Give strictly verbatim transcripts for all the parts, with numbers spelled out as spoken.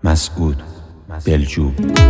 مسعود دلجو.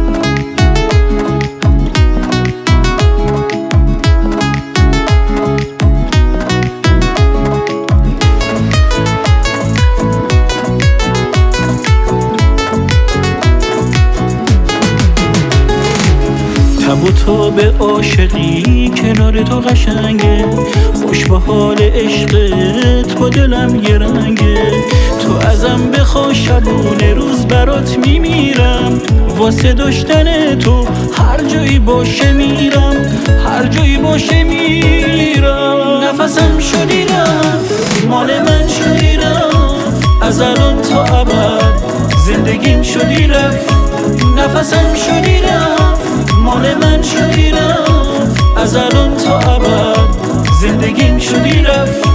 تب و تاب عاشقی کنار تو قشنگه، خوش به حال عشقت با دلم یه رنگه. تو ازم بخوا شبونه روز برات میمیرم، واسه داشتن تو هر جایی باشه میرم، هر جایی باشه میرم. نفسم شدی رفت، مال من شدی رفت، از الان تا ابد زندگیم شدی رفت. نفسم شدی رفت، مال من شدی رفت، از الان تا ابد زندگیم شدی رفت.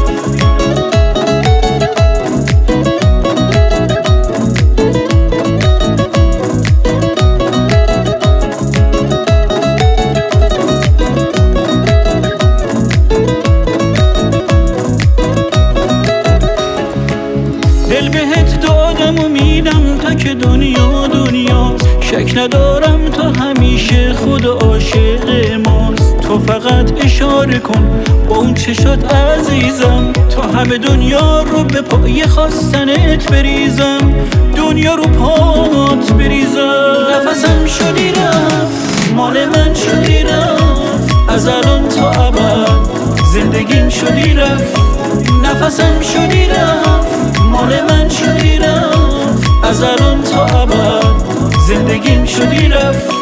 دل بهت دادم و میدم تا که دنیا دنیا، شک ندارم تو همیشه خود عاشق ماست. تو فقط اشاره کن با اون چشات عزیزم، تا همه دنیا رو به پای خواستنت بریزم، دنیا رو پات بریزم. نفسم شدی رفت، مال من شدی رفت، از الان تا ابد زندگیم شدی رفت. نفسم شدی رفت، مال من شدی رفت، از الان تا ابد زندگیم شدی رفت.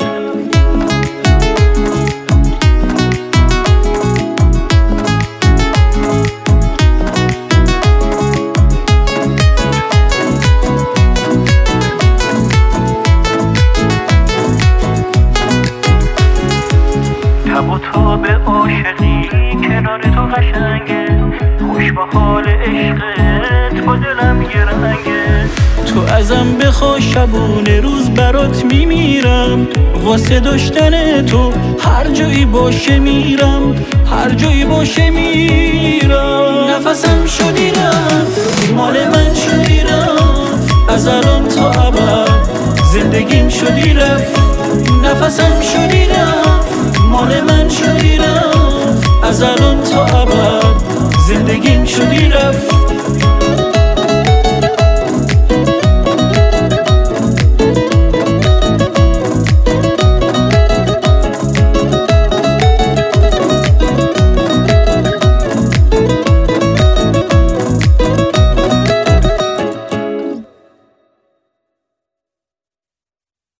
تب و تاب عاشقی کنار تو قشنگه، خوش به حال عشقت با دلم یه رنگه. تو ازم بخوا شبونه روز برات میمیرم، واسه داشتن تو هر جایی باشه میرم، هر جایی باشه میرم. نفسم شدی رفت، مال من شدی رفت، از الان تا ابد زندگیم شدی رفت. نفسم شدی رفت، مال من شدی رفت، از الان تا ابد زندگیم شدی رفت.